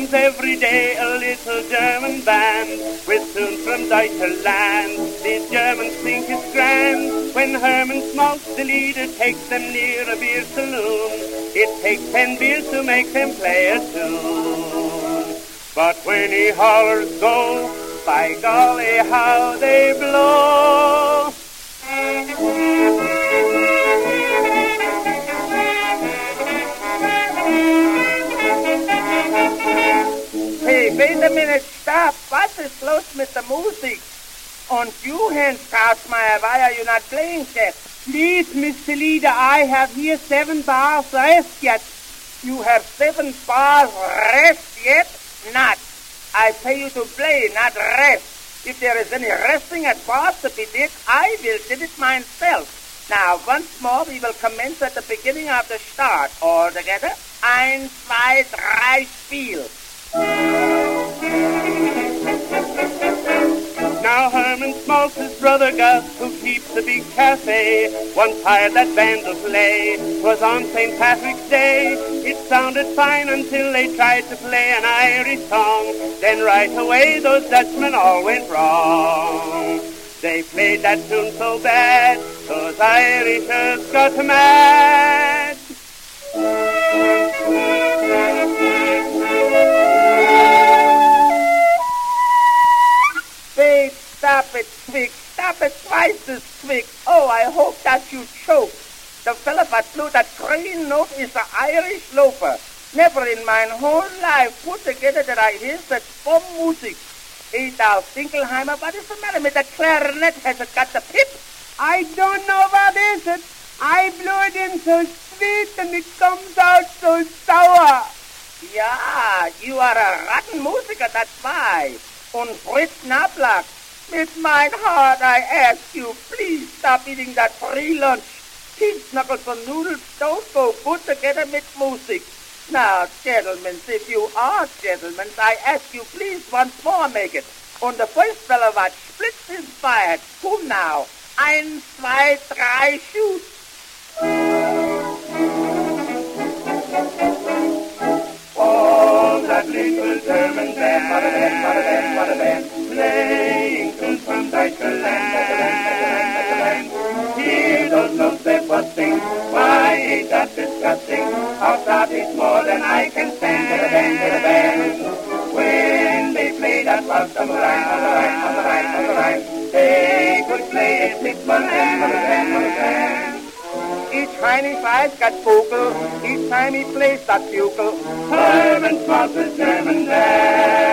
comes every day a little German band with tunes from Deutschland. These Germans think it's grand when Herman Schmaltz, the leader, takes them near a beer saloon. It takes 10 beers to make them play a tune. But when he hollers go, by golly how they blow. Hey, wait a minute, stop. Was ist los mit der Musik? Und you, Hans Krausmeier, why are you not playing that? Please, Mr. Leader, I have here 7 bars rest yet. You have 7 bars rest yet? Not. I pay you to play, not rest. If there is any resting at bars to be did, I will did it myself. Now, once more, we will commence at the beginning of the start. All together. 1, 2, 3, Spiel. Now Herman Schmaltz's brother Gus, who keeps a big cafe, once hired that band to play. 'Twas on St. Patrick's Day. It sounded fine until they tried to play an Irish song. Then right away those Dutchmen all went wrong. They played that tune so bad, those Irishers got mad. Wait, stop it, quick. Stop it twice as quick. Oh, I hope that you choke. The fella that blew that green note is an Irish loafer. Never in my whole life put together that I hear such bomb music. Hey, thou Finkelheimer, what is the matter with that clarinet? Has it got the pip? I don't know what is it. I blew it in so sweet and it comes out so sour. Yeah, you are a rotten musiker, that's why. Und Fritz Knapplack, with my heart I ask you, please stop eating that free lunch. Cheese knuckles and noodles don't go good together with music. Now, gentlemen, if you are gentlemen, I ask you please once more make it. Und the first fellow what splits is fired. Who now? 1, 2, 3, shoot. Oh, that little German band, what a band, what a band, what a band, playing tunes from Deutschland. Hear those notes they busting, why ain't that disgusting? Outside is more than I can stand. Get a band, get a band. When they play that waltz on the line, on the line, on the line, on the line, they could play it 6 months and on the band, on the band. Each time he flies got vocal, each time he plays that bugle. Herman Schmaltz's German band.